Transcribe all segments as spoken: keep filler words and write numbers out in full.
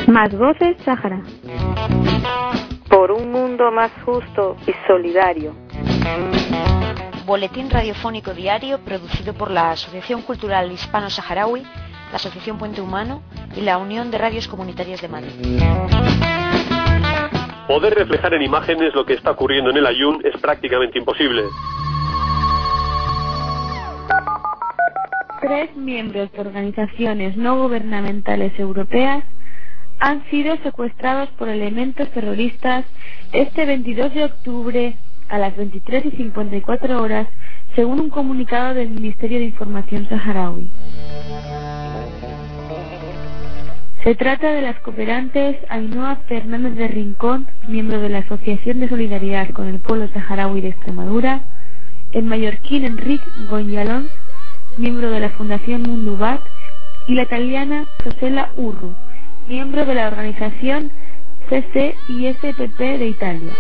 Más voces, Sáhara. Por un mundo más justo y solidario. Boletín radiofónico diario producido por la Asociación Cultural Hispano-Saharaui, la Asociación Puente Humano y la Unión de Radios Comunitarias de Madrid. Poder reflejar en imágenes lo que está ocurriendo en el Aaiún es prácticamente imposible. Tres miembros de organizaciones no gubernamentales europeas han sido secuestrados por elementos terroristas este veintidós de octubre a las veintitrés y cincuenta y cuatro horas, según un comunicado del Ministerio de Información saharaui. Se trata de las cooperantes Ainhoa Fernández de Rincón, miembro de la Asociación de Solidaridad con el Pueblo Saharaui de Extremadura, el mallorquín Enric González, miembro de la Fundación Mundubat, y la italiana Rosella Urru, miembro de la organización C C I S P P de Italia.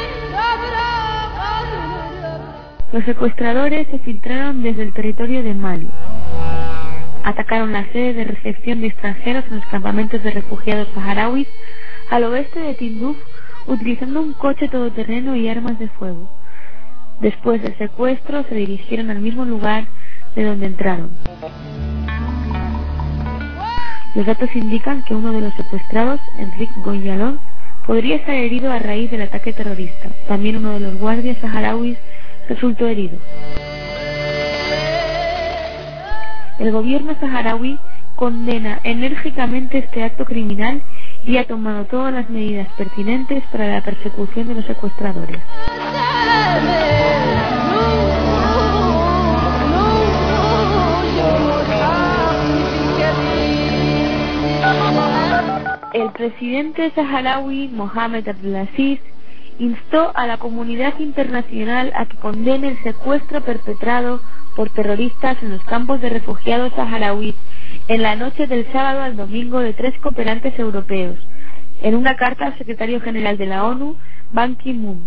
Los secuestradores se filtraron desde el territorio de Mali. Atacaron la sede de recepción de extranjeros en los campamentos de refugiados saharauis al oeste de Tinduf, utilizando un coche todoterreno y armas de fuego. Después del secuestro se dirigieron al mismo lugar de donde entraron. Los datos indican que uno de los secuestrados, Enric González, podría estar herido a raíz del ataque terrorista. También uno de los guardias saharauis resultó herido. El gobierno saharaui condena enérgicamente este acto criminal y ha tomado todas las medidas pertinentes para la persecución de los secuestradores. El presidente saharaui Mohamed Abdelaziz instó a la comunidad internacional a que condene el secuestro perpetrado por terroristas en los campos de refugiados saharauis en la noche del sábado al domingo de tres cooperantes europeos, en una carta al secretario general de la ONU, Ban Ki-moon.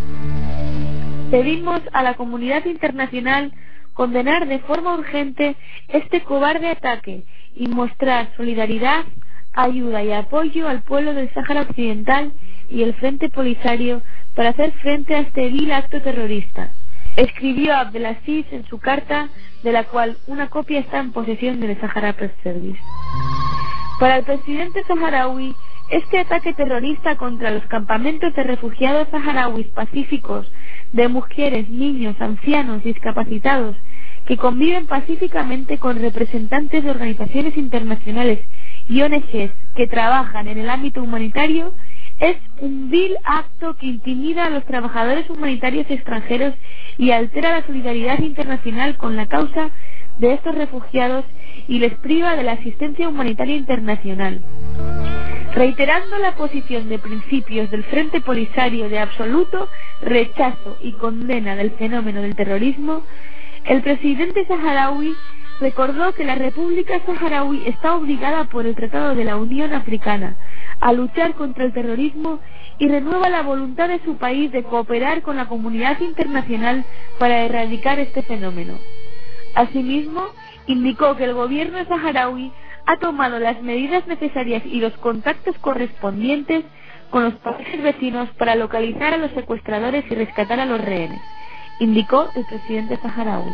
Pedimos a la comunidad internacional condenar de forma urgente este cobarde ataque y mostrar solidaridad, ayuda y apoyo al pueblo del Sáhara Occidental y el Frente Polisario para hacer frente a este vil acto terrorista, escribió Abdelaziz en su carta, de la cual una copia está en posesión del Sahara Press Service. Para el presidente saharaui, este ataque terrorista contra los campamentos de refugiados saharauis pacíficos, de mujeres, niños, ancianos, discapacitados, que conviven pacíficamente con representantes de organizaciones internacionales y O N Ges que trabajan en el ámbito humanitario, es un vil acto que intimida a los trabajadores humanitarios extranjeros y altera la solidaridad internacional con la causa de estos refugiados y les priva de la asistencia humanitaria internacional. Reiterando la posición de principios del Frente Polisario de absoluto rechazo y condena del fenómeno del terrorismo, el presidente saharaui recordó que la República Saharaui está obligada por el Tratado de la Unión Africana a luchar contra el terrorismo y renueva la voluntad de su país de cooperar con la comunidad internacional para erradicar este fenómeno. Asimismo, indicó que el gobierno saharaui ha tomado las medidas necesarias y los contactos correspondientes con los países vecinos para localizar a los secuestradores y rescatar a los rehenes, indicó el presidente saharaui.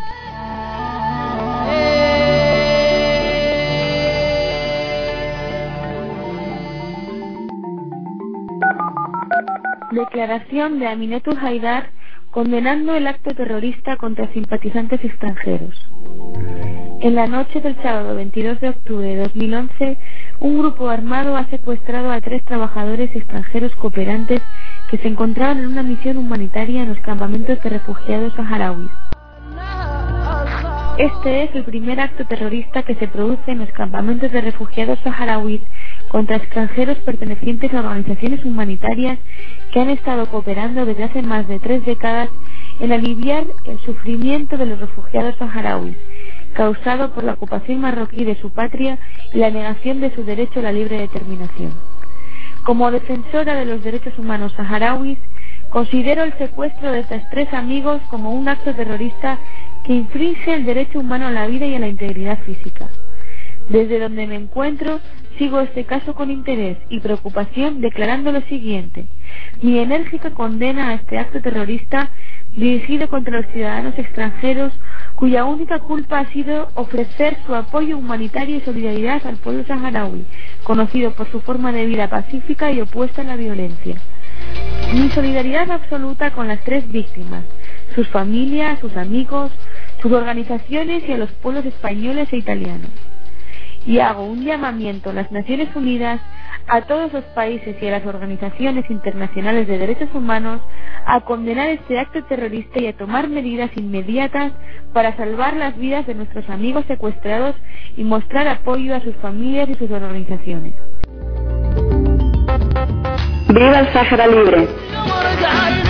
Declaración de Aminatu Haidar condenando el acto terrorista contra simpatizantes extranjeros. En la noche del sábado veintidós de octubre de dos mil once, un grupo armado ha secuestrado a tres trabajadores extranjeros cooperantes que se encontraban en una misión humanitaria en los campamentos de refugiados saharauis. Este es el primer acto terrorista que se produce en los campamentos de refugiados saharauis contra extranjeros pertenecientes a organizaciones humanitarias que han estado cooperando desde hace más de tres décadas en aliviar el sufrimiento de los refugiados saharauis, causado por la ocupación marroquí de su patria y la negación de su derecho a la libre determinación. Como defensora de los derechos humanos saharauis, considero el secuestro de estos tres amigos como un acto terrorista que infringe el derecho humano a la vida y a la integridad física. Desde donde me encuentro, sigo este caso con interés y preocupación, declarando lo siguiente: mi enérgica condena a este acto terrorista dirigido contra los ciudadanos extranjeros, cuya única culpa ha sido ofrecer su apoyo humanitario y solidaridad al pueblo saharaui, conocido por su forma de vida pacífica y opuesta a la violencia. Mi solidaridad absoluta con las tres víctimas, sus familias, sus amigos, sus organizaciones y a los pueblos españoles e italianos. Y hago un llamamiento a las Naciones Unidas, a todos los países y a las organizaciones internacionales de derechos humanos a condenar este acto terrorista y a tomar medidas inmediatas para salvar las vidas de nuestros amigos secuestrados y mostrar apoyo a sus familias y sus organizaciones. ¡Viva el Sáhara Libre!